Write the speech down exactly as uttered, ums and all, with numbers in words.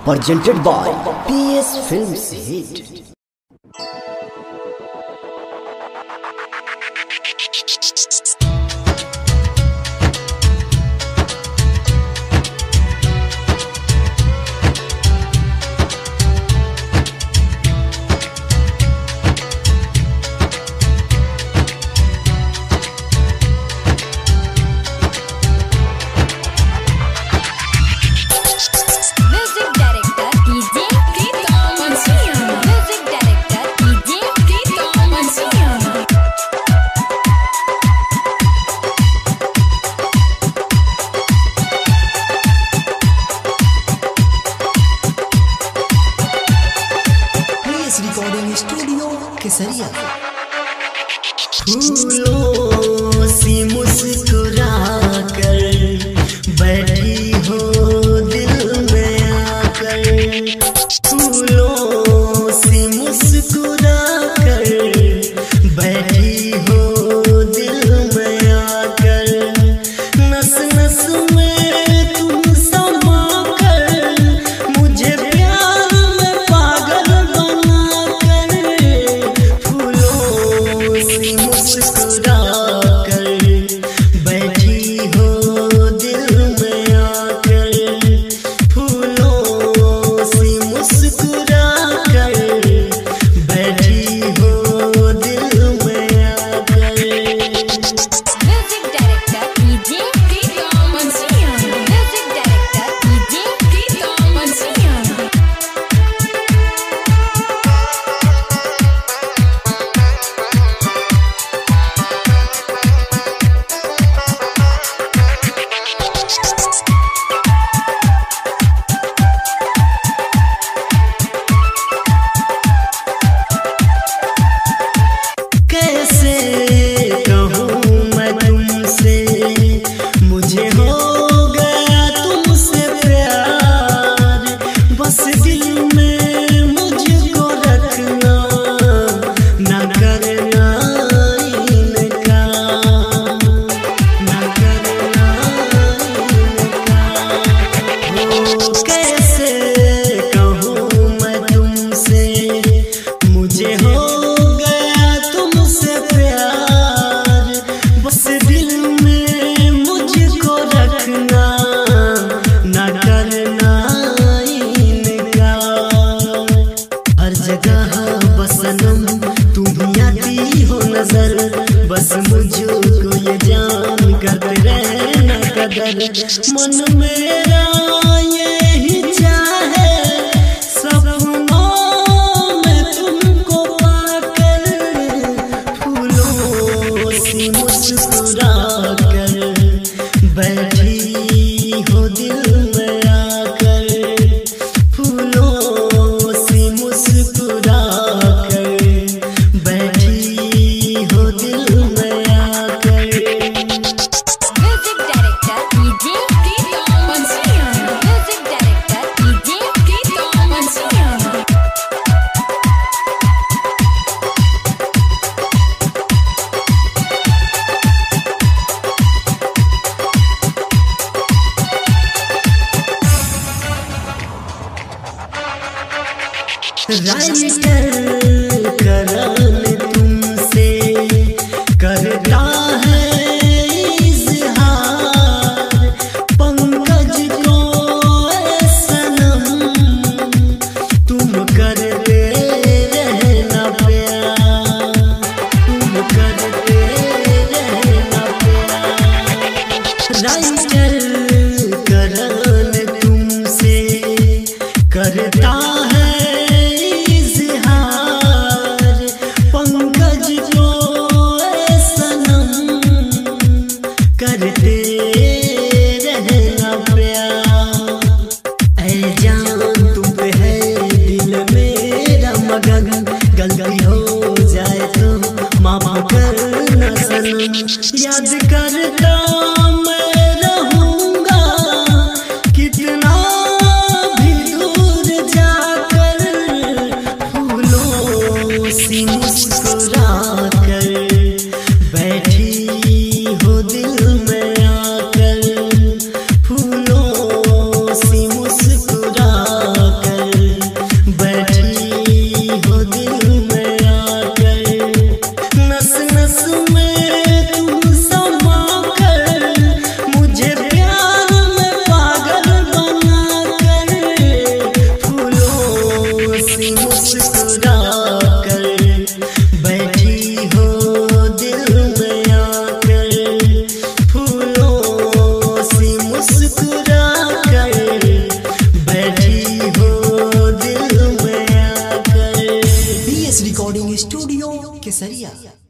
presented by P S Films Hit. Recording studio Kesariya. फूलों सी मुस्कुरा कर बैठी हो दिल में आकर, फूलों सी मुस्कुरा कर बैठी हो दिल में आकर, नस नस में तुम समा कर मुझे प्यार में पागल बना कर, फूलों सी मुस्कुरा कर बैठी हो दिल में आकर, फूलों सी मुस्कुरा कर बैठी हो दिल में आकर। म्यूजिक डायरेक्टर डीजे प्रीतम मंसिया, म्यूजिक डायरेक्टर डीजे प्रीतम मंसिया। कैसे कहूँ मैं तुमसे, मुझे हो गया तुमसे प्यार, बस दिल में मुझको रखना, न करना इनकार, न करना इनकार। हो कैसे कहूँ मैं तुमसे, मुझे हो तुमसे प्यार, बस दिल में मुझको रखना, न करना इनकार। हर जगह बसनम तुम आती हो नजर, बस मुझको ये जान करते रहना कदर, मन मेरा यही चाहे सपनों में तुमको पाकर, फूलों सी मुस्कुरा कर बैठी हो दिल में आकर, फूलों सी मुस्कुरा कर बैठी हो दिल में आकर। म्यूजिक डायरेक्टर डीजे प्रीतम मंसिया, म्यूजिक डायरेक्टर डीजे प्रीतम मंसिया। राइटर करण तुमसे करता है इज़हार, पंकज को ऐ सनम तुम करते रहना प्यार, तुम करते रहना प्यार। राइटर करण तुमसे करता है इज़हार, केसरिया।